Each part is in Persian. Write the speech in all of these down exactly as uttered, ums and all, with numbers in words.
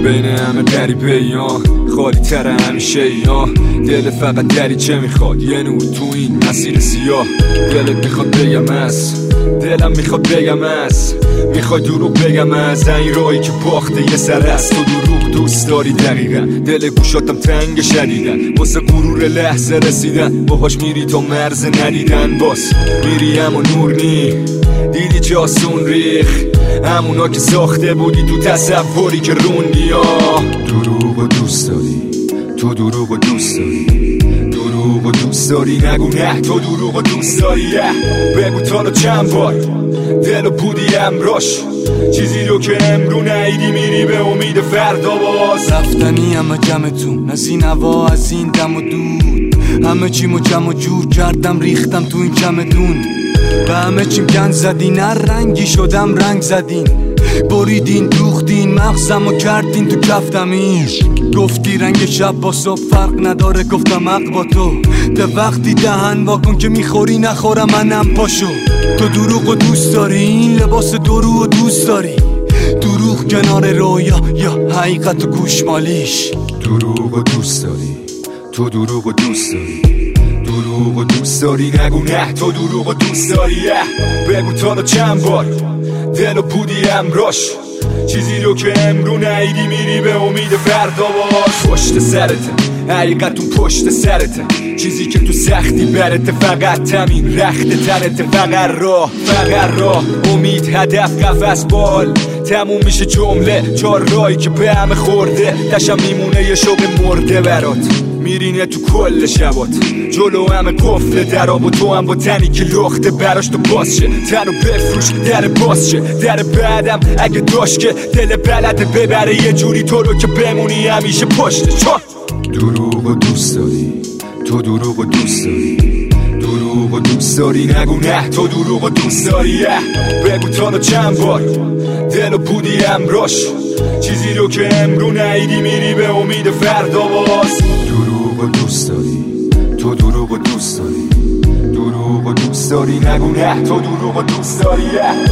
بین همه غریبه یا خالی تر همیشه یا دل فقط دریچه میخواد یه نور تو این مسیر سیاه. دلت میخواد بگم از دلم میخواد بگم از میخوای دروغ بگم از این راهی که باخته یه سر است. تو دروغ دوست داری دقیقا، دل گوشاتم تنگ شدیدن واسه غرور لحظه رسیدن. باهاش میری تا مرز ندیدن، باز میری اما نور نی دیدی جاسون ریخ همونا که ساخته بودی تو تصوری که روندی. آه دروغ و دوست داری، تو دروغ و دوست داری، دروغ و دوست داری نگو نه تو دروغ و دوست داری. بگو تا چند بار دلو بودی امراش چیزی رو که امرو نیدی میری به امید فردا باز. رفتنی همه جمعتون از این هوا از این دم و دود همه چیمو جمع و جور کردم ریختم تو این چمدون. به همه چیم گند زدین هر رنگی شدم رنگ زدین بریدین دوختین مغزم و کردین تو کفتمین. گفتی رنگ شب با صبح فرق نداره گفتم حق با تو ده وقتی دهن واکن که میخوری نخورم منم پاشو. تو دروغ و دوست داری این لباس درو و دوست داری دروغ کنار رویا یا حقیقت و گوشمالیش. دروغ و دوست داری، تو دروغ و دوست داری، دروغ و دوست داری نگو نه تو دروغ و دوست داری. بگو تا چند بار دلو بودی امراش چیزی رو که امرو نیدی میری به امید فردا باز. پشت سرته حقیقت اون پشت سرته چیزی که تو سختی برته فقط تمین رخت ترته. فقط راه فقط راه امید هدف قفس بال تموم میشه جمله چار راهی که به همه خورده دشم میمونه یه شوق مرده برات میرینه تو کل شبات جلو همه قفل دراب و تو هم با تنی که لخته براش تو باز شه تنو بفروش در باز شه در بعدم اگه داشت که دل بلده ببره یه جوری تو رو که بمونی همیشه پشت چا. دروغ و دوست داری، تو دروغ و دوست داری، دروغ و دوست داری نگو نه تو دروغ و دوست داری. بگو تا چند بار دلو بودی امراش چیزی رو که امرو نیدی میری به امید فردا باز. دروغ و دوست داری، تو دروغ و دوست داری، دروغ و دوست داری نگو نه تو دروغ و دوست داری.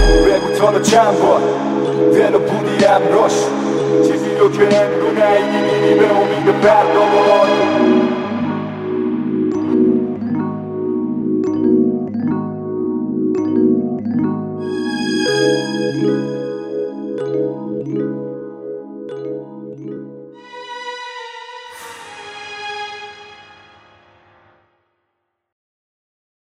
بگو تا چند بار دلو بودی امراش چیزی رو که امرو نیدی میری به امید فردا باز.